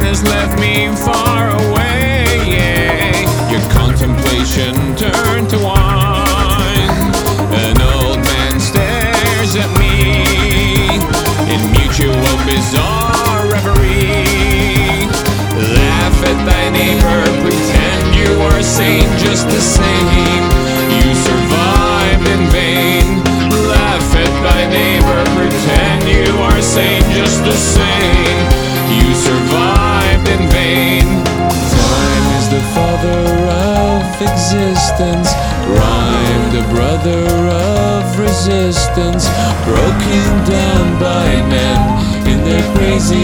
has left me far away. Your contemplation turned to wine. An old man stares at me in mutual bizarre reverie. Laugh at thy neighbor, pretend you are sane just the same. You survived in vain. Laugh at thy neighbor, pretend you are sane just the same. You survived in vain. Time is the father of existence. Rhyme the brother of resistance. Broken down by men in their crazy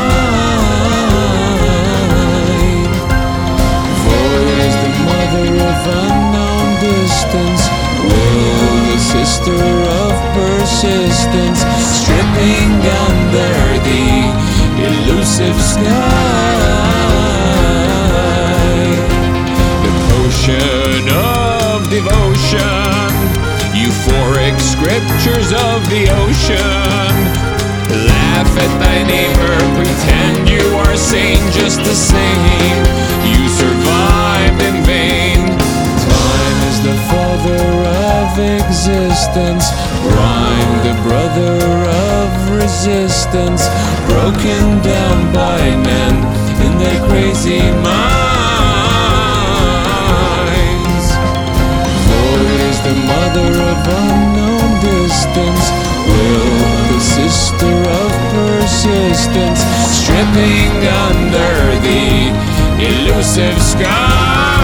mind. Void is the mother of unknown distance. Will the sister of persistence. Stripping under the elusive sky. The potion of devotion. Euphoric scriptures of the ocean. Laugh at thy neighbor, pretend you are sane just the same. You survived in vain. Time is the father of existence. Rhyme the brother of resistance. Broken down by men in their crazy minds. Void is the mother of unknown distance. Will the sister of persistence. Stripping under the elusive sky.